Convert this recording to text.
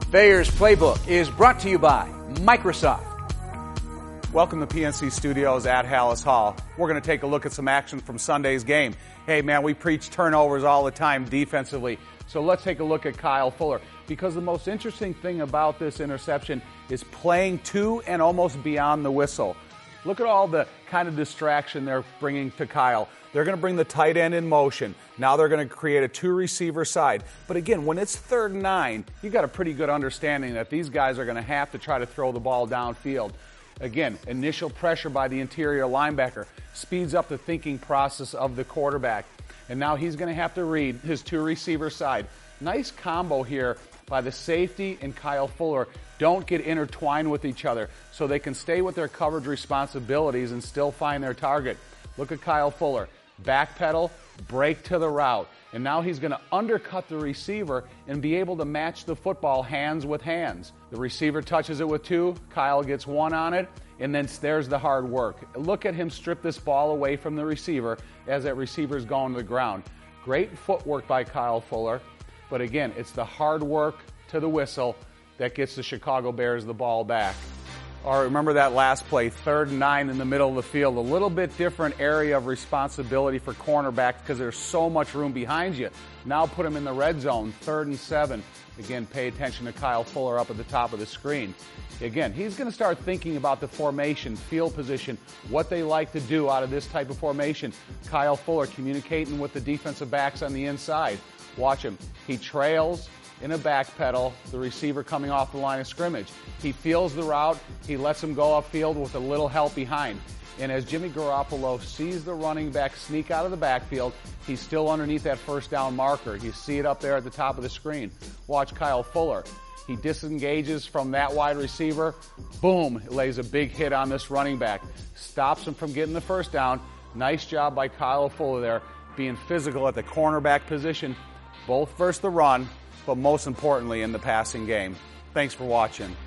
Bayer's Playbook is brought to you by Microsoft. Welcome to PNC Studios at Halas Hall. We're going to take a look at some action from Sunday's game. Hey, man, we preach turnovers all the time defensively. So let's take a look at Kyle Fuller, because the most interesting thing about this interception is playing to and almost beyond the whistle. Look at all the kind of distraction they're bringing to Kyle. They're going to bring the tight end in motion. Now they're going to create a two-receiver side. But again, when it's 3rd and 9, you got a pretty good understanding that these guys are going to have to try to throw the ball downfield. Again, initial pressure by the interior linebacker speeds up the thinking process of the quarterback. And now he's going to have to read his two-receiver side. Nice combo here by the safety and Kyle Fuller. Don't get intertwined with each other so they can stay with their coverage responsibilities and still find their target. Look at Kyle Fuller. Backpedal, break to the route. And now he's going to undercut the receiver and be able to match the football hands with hands. The receiver touches it with 2. Kyle gets 1 on it. And then there's the hard work. Look at him strip this ball away from the receiver as that receiver's going to the ground. Great footwork by Kyle Fuller. But again, it's the hard work to the whistle that gets the Chicago Bears the ball back. All right, remember that last play, 3rd and 9 in the middle of the field. A little bit different area of responsibility for cornerbacks because there's so much room behind you. Now put him in the red zone, 3rd and 7. Again, pay attention to Kyle Fuller up at the top of the screen. Again, he's going to start thinking about the formation, field position, what they like to do out of this type of formation. Kyle Fuller communicating with the defensive backs on the inside. Watch him. He trails in a backpedal, the receiver coming off the line of scrimmage. He feels the route. He lets him go upfield with a little help behind. And as Jimmy Garoppolo sees the running back sneak out of the backfield, he's still underneath that first down marker. You see it up there at the top of the screen. Watch Kyle Fuller. He disengages from that wide receiver. Boom, lays a big hit on this running back. Stops him from getting the first down. Nice job by Kyle Fuller there, being physical at the cornerback position, both versus the run, but most importantly in the passing game. Thanks for watching.